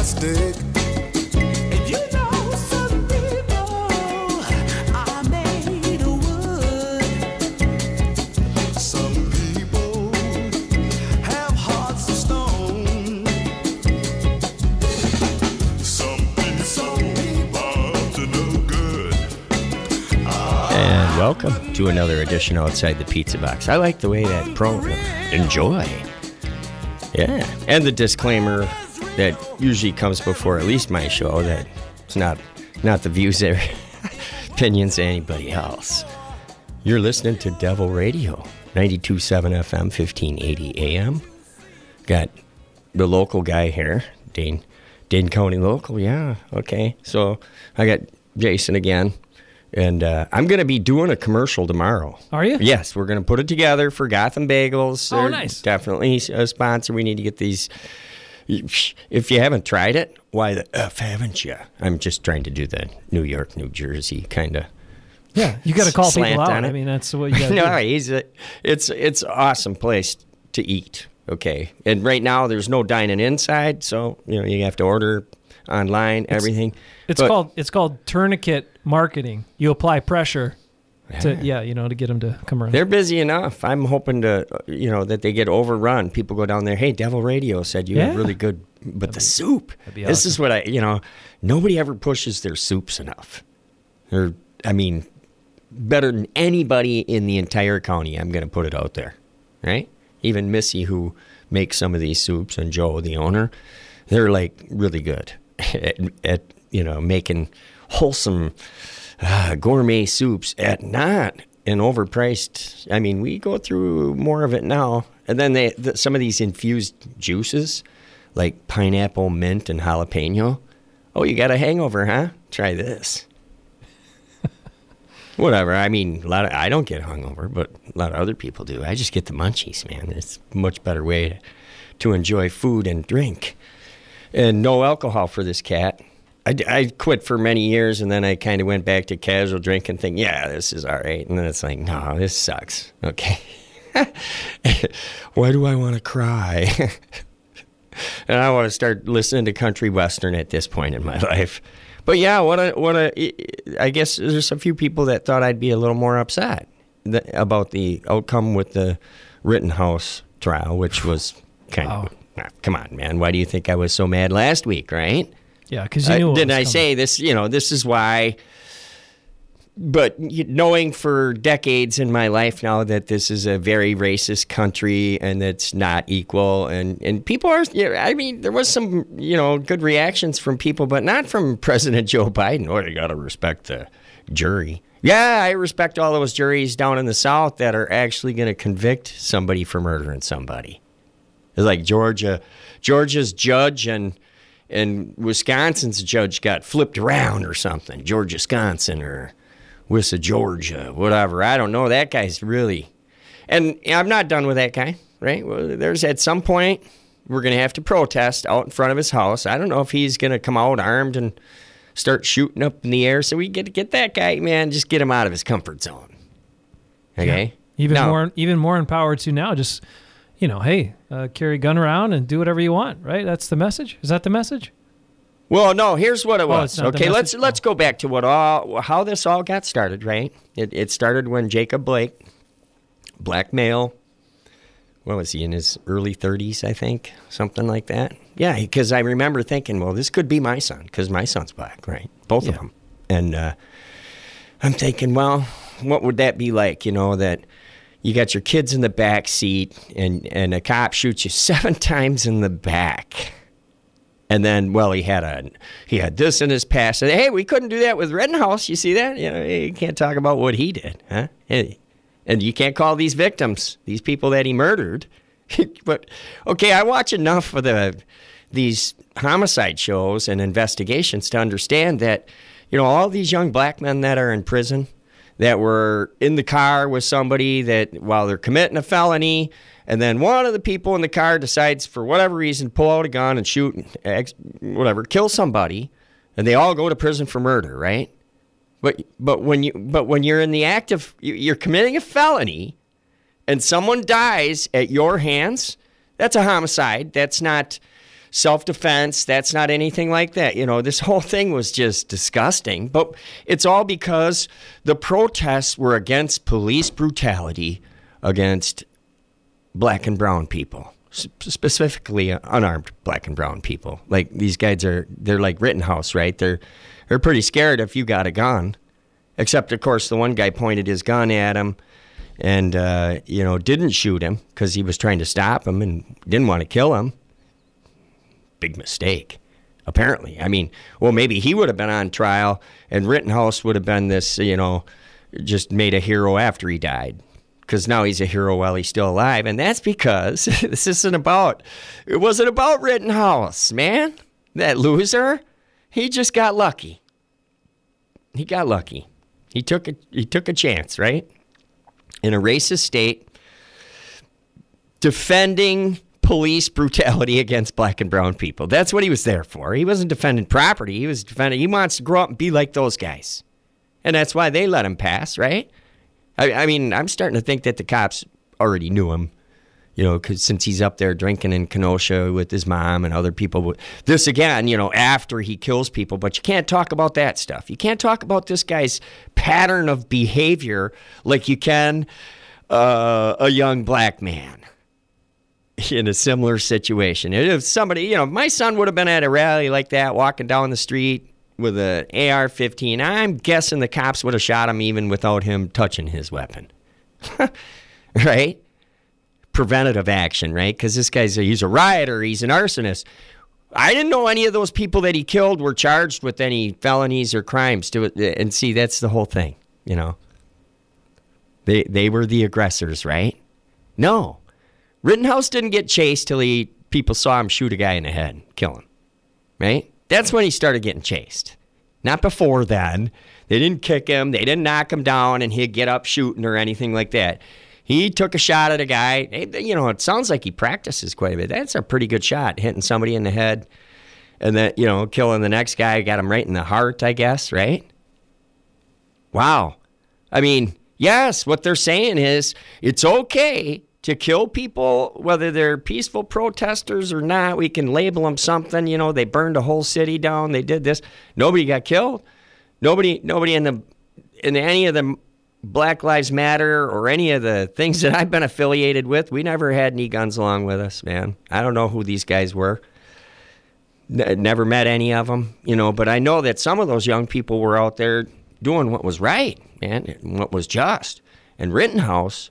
plastic. And you know some people are made of wood. Some people have hearts of stone. Some people are up to no good. And welcome to another edition Outside the Pizza Box. I like the way that enjoy. Yeah, and the disclaimer that usually comes before at least my show that it's not the views or opinions of anybody else. You're listening to Devil Radio, 92.7 FM, 1580 AM. Got the local guy here, Dane County local, yeah, okay. So I got Jason again. And I'm going to be doing a commercial tomorrow. Are you? Yes, we're going to put it together for Gotham Bagels. Oh, They're nice. Definitely a sponsor. We need to get these. If you haven't tried it, why the F haven't you? I'm just trying to do the New York, New Jersey kind of. Yeah, you got to call slant people out. on it. I mean, that's what you got to No, do. it's an awesome place to eat. Okay, and right now there's no dining inside, so you have to order online, everything. It's called tourniquet marketing. You apply pressure to get them to come around. They're busy enough. I'm hoping to, that they get overrun. People go down there. Hey, Devil Radio said you have really good, but the soup. This is what nobody ever pushes their soups enough. Better than anybody in the entire county. I'm going to put it out there, right? Even Missy, who makes some of these soups, and Joe, the owner, they're like really good at making wholesome gourmet soups at not an overpriced. I mean, we go through more of it now. And then some of these infused juices, like pineapple, mint, and jalapeno. Oh, you got a hangover, huh? Try this. Whatever. I mean, I don't get hungover, but a lot of other people do. I just get the munchies, man. It's a much better way to enjoy food and drink. And no alcohol for this cat. I quit for many years, and then I kind of went back to casual drinking, thinking, yeah, this is all right. And then it's like, no, this sucks. Okay. Why do I want to cry? And I want to start listening to country western at this point in my life. But yeah, I guess there's a few people that thought I'd be a little more upset about the outcome with the Rittenhouse trial, which was kind of, come on, man. Why do you think I was so mad last week, right? Yeah, because you knew didn't I say this? This is why. But knowing for decades in my life now that this is a very racist country and it's not equal, and people are, there was some, good reactions from people, but not from President Joe Biden. Oh, you got to respect the jury. Yeah, I respect all those juries down in the South that are actually going to convict somebody for murdering somebody. It's like Georgia's judge and Wisconsin's judge got flipped around or something. Georgia, Wisconsin, or Wissa, Georgia, whatever. I don't know. That guy's really... And I'm not done with that guy, right? Well, there's at some point, we're going to have to protest out in front of his house. I don't know if he's going to come out armed and start shooting up in the air. So we get that guy, man, just get him out of his comfort zone. Okay? Yeah. Even more empowered to now, just... hey, carry a gun around and do whatever you want, right? That's the message? Is that the message? Well, no, here's what it was. Okay, let's go back to how this all got started, right? It started when Jacob Blake, black male, what was he, in his early 30s, I think? Something like that. Yeah, because I remember thinking, well, this could be my son, because my son's black, right? Both of them. And I'm thinking, well, what would that be like, that... You got your kids in the back seat, and a cop shoots you 7 times in the back. And then, well, he had this in his past. And, hey, we couldn't do that with Rittenhouse. You see that? You can't talk about what he did, huh? And you can't call these victims, these people that he murdered. But, okay, I watch enough of these homicide shows and investigations to understand that, all these young black men that are in prison, that were in the car with somebody that while they're committing a felony, and then one of the people in the car decides for whatever reason, pull out a gun and shoot, kill somebody, and they all go to prison for murder, right? But when you're in the act of, you're committing a felony, and someone dies at your hands, that's a homicide. That's not self-defense. That's not anything like that. This whole thing was just disgusting. But it's all because the protests were against police brutality against black and brown people, specifically unarmed black and brown people. Like these guys they're like Rittenhouse, right? They're pretty scared if you got a gun. Except, of course, the one guy pointed his gun at him and, didn't shoot him because he was trying to stop him and didn't want to kill him. Big mistake, apparently. I mean, well, maybe he would have been on trial and Rittenhouse would have been this, just made a hero after he died. Because now he's a hero while he's still alive. And that's because it wasn't about Rittenhouse, man. That loser, he just got lucky. He got lucky. He took a chance, right? In a racist state, defending police brutality against black and brown people. That's what he was there for. He wasn't defending property. He wants to grow up and be like those guys. And that's why they let him pass, right? I mean, I'm starting to think that the cops already knew him, because since he's up there drinking in Kenosha with his mom and other people. This again, after he kills people. But you can't talk about that stuff. You can't talk about this guy's pattern of behavior like you can a young black man in a similar situation. If somebody, my son would have been at a rally like that, walking down the street with an AR-15, I'm guessing the cops would have shot him even without him touching his weapon. Right? Preventative action, right? Because this he's a rioter, he's an arsonist. I didn't know any of those people that he killed were charged with any felonies or crimes. And see, that's the whole thing, They were the aggressors, right? No. Rittenhouse didn't get chased till people saw him shoot a guy in the head, kill him, right? That's when he started getting chased. Not before then. They didn't kick him. They didn't knock him down and he'd get up shooting or anything like that. He took a shot at a guy. It sounds like he practices quite a bit. That's a pretty good shot, hitting somebody in the head and then, killing the next guy. Got him right in the heart, I guess, right? Wow. I mean, yes, what they're saying is it's okay to kill people, whether they're peaceful protesters or not. We can label them something. They burned a whole city down. They did this. Nobody got killed. Nobody in any of the Black Lives Matter or any of the things that I've been affiliated with, we never had any guns along with us, man. I don't know who these guys were. Never met any of them, but I know that some of those young people were out there doing what was right, man, and what was just. And Rittenhouse,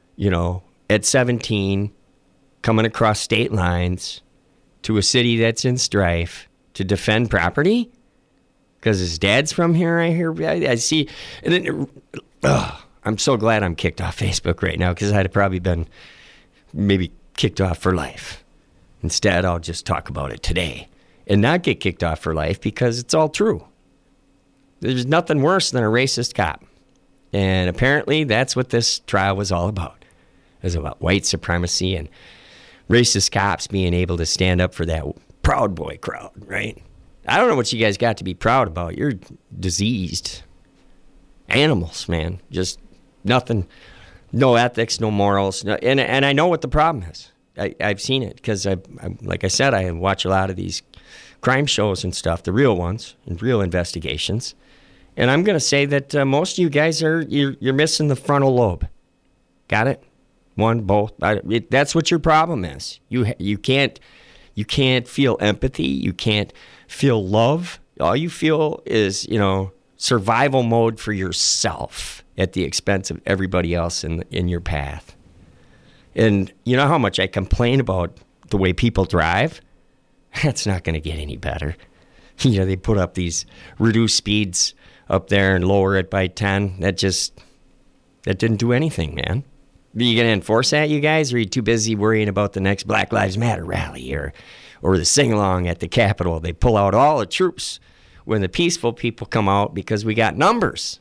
at 17, coming across state lines to a city that's in strife to defend property because his dad's from here. I see. And then, I'm so glad I'm kicked off Facebook right now because I'd have probably been maybe kicked off for life. Instead, I'll just talk about it today and not get kicked off for life because it's all true. There's nothing worse than a racist cop. And apparently that's what this trial was all about. It was about white supremacy and racist cops being able to stand up for that Proud Boy crowd, right? I don't know what you guys got to be proud about. You're diseased animals, man. Just nothing, no ethics, no morals. And I know what the problem is. I've seen it because, like I said, I watch a lot of these crime shows and stuff, the real ones, and real investigations. And I'm going to say that most of you guys you're missing the frontal lobe. Got it? One, both. That's what your problem is. You can't feel empathy. You can't feel love. All you feel is, survival mode for yourself at the expense of everybody else in your path. And you know how much I complain about the way people drive? That's not going to get any better. They put up these reduced speeds up there and lower it by 10. That didn't do anything, man. Are you going to enforce that, you guys? Or are you too busy worrying about the next Black Lives Matter rally or the sing-along at the Capitol? They pull out all the troops when the peaceful people come out because we got numbers.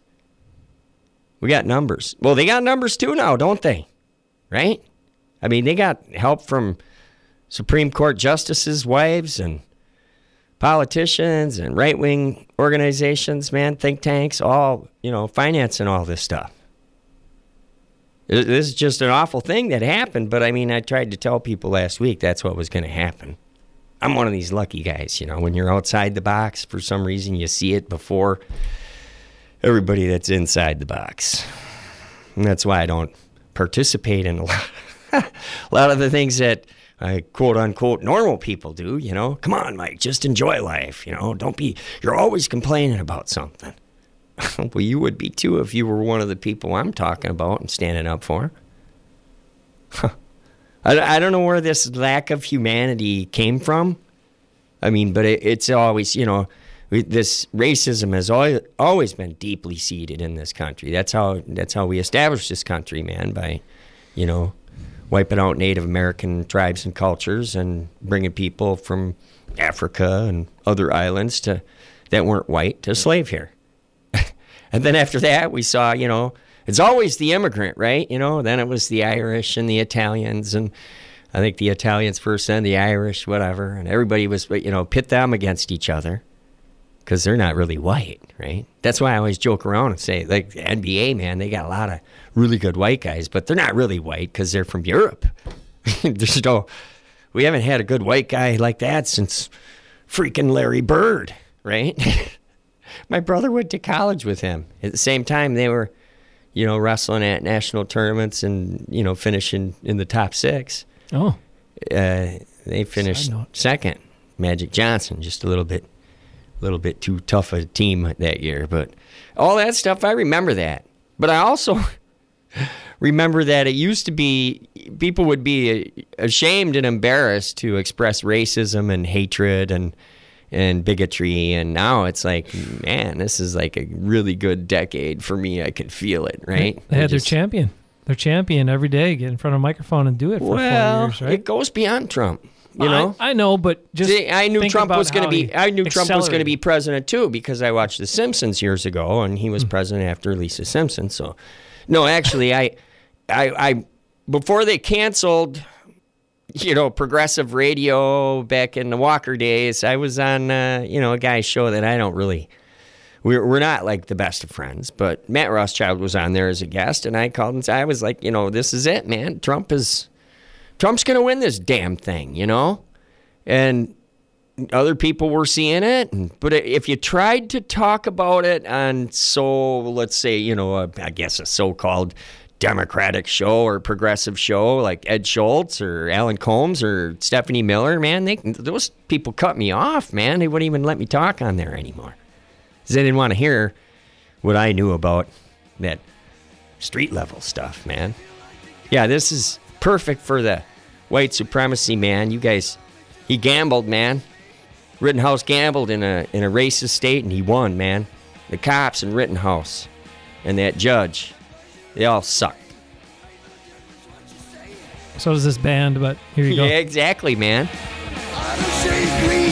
We got numbers. Well, they got numbers too now, don't they? Right? I mean, they got help from Supreme Court justices' wives and politicians and right-wing organizations, man, think tanks, all, financing all this stuff. This is just an awful thing that happened, but I mean, I tried to tell people last week that's what was going to happen. I'm one of these lucky guys, when you're outside the box, for some reason you see it before everybody that's inside the box. And that's why I don't participate in a lot of the things that quote unquote normal people do, Come on, Mike, just enjoy life, you're always complaining about something. Well, you would be too if you were one of the people I'm talking about and standing up for. I don't know where this lack of humanity came from. I mean, but it's always, this racism has always been deeply seated in this country. That's how we established this country, man, by, wiping out Native American tribes and cultures and bringing people from Africa and other islands that weren't white to slave here. And then after that, we saw, it's always the immigrant, right? Then it was the Irish and the Italians, and I think the Italians first, then the Irish, whatever. And everybody was, pit them against each other because they're not really white, right? That's why I always joke around and say, like, the NBA, man, they got a lot of really good white guys, but they're not really white because they're from Europe. We haven't had a good white guy like that since freaking Larry Bird, right? My brother went to college with him. At the same time, they were, wrestling at national tournaments and, finishing in the top 6. Oh. They finished second. Magic Johnson, just a little bit too tough a team that year. But all that stuff, I remember that. But I also remember that it used to be people would be ashamed and embarrassed to express racism and hatred and bigotry, and now it's like, man, this is like a really good decade for me. I could feel it, right? They had their champion every day, get in front of a microphone and do it for 4 years, right? It goes beyond Trump, I know, but just I knew Trump was going to be president too, because I watched The Simpsons years ago, and he was president after Lisa Simpson. So, no, actually, I before they canceled, progressive radio back in the Walker days, I was on, a guy's show that I don't really, we're not like the best of friends, but Matt Rothschild was on there as a guest, and I called and said, I was like, this is it, man. Trump's going to win this damn thing, and other people were seeing it. But if you tried to talk about it on, let's say, I guess a so-called Democratic show or progressive show like Ed Schultz or Alan Combs or Stephanie Miller, man, those people cut me off, man. They wouldn't even let me talk on there anymore because they didn't want to hear what I knew about that street level stuff, man. Yeah, this is perfect for the white supremacy, man. You guys, he gambled, man. Rittenhouse gambled in a racist state, and he won, man. The cops in Rittenhouse and that judge, they all suck. So does this band, but here you go. Yeah, exactly, man. I don't shade green.